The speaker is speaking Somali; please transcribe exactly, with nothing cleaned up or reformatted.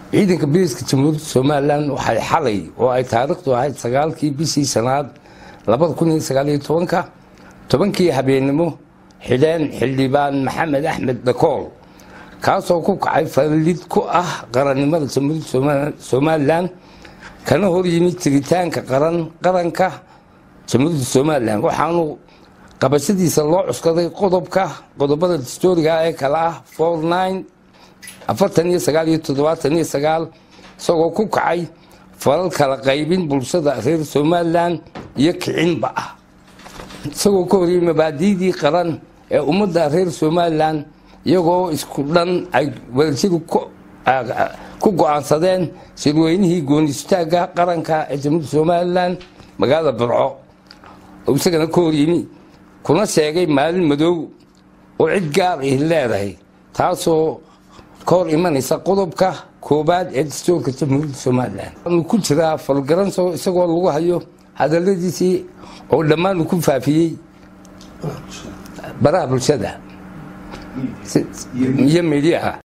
ciidanka booliska jamhuuriyadda Soomaaliland waxay xalay oo ay taariikhdu ahayd sagaalkii bishii sanaad laba kun iyo sagaal iyo toban tobankii habeenimo xideen xildhibaan Maxamed Axmed Dakool kaasoo ku kacay falid ku ah qarannimada jamhuuriyadda Soomaaliland kana hor yimid tiritaanka qaran qaranka jamhuuriyadda Soomaaliland waxaanu qabashadiisa loo cuskaday qodobka qodobada dastuuriga ee kala ah forty-nine afartan iyo sagaal iyo toddobaatan iyo sagaal isagoo ku kacay falal kala qaybin bulshada reer Soomaaliland iyo kicinba ah isagoo ka hor yimid mabaadi'dii qaran ee ummadda reer Soomaaliland iyagoo isku dhan ay wadajir ku go'aansadeen shirweynihii goonistaagga qaranka ee jamhuuriyadda Soomaaliland magaalada Burco oo isagana ka hor yimid kuna sheegay maalin madow oo cid gaar ah leedahay taasoo ka hor imanaysa qodobka koobaad ee dastuurka jamhuuriyadda Soomaaliland uu ku jira falgaran isagoo lagu hayo hadaladiisii oo dhammaan ku faafiyay baraha bulshada iyo meediyaha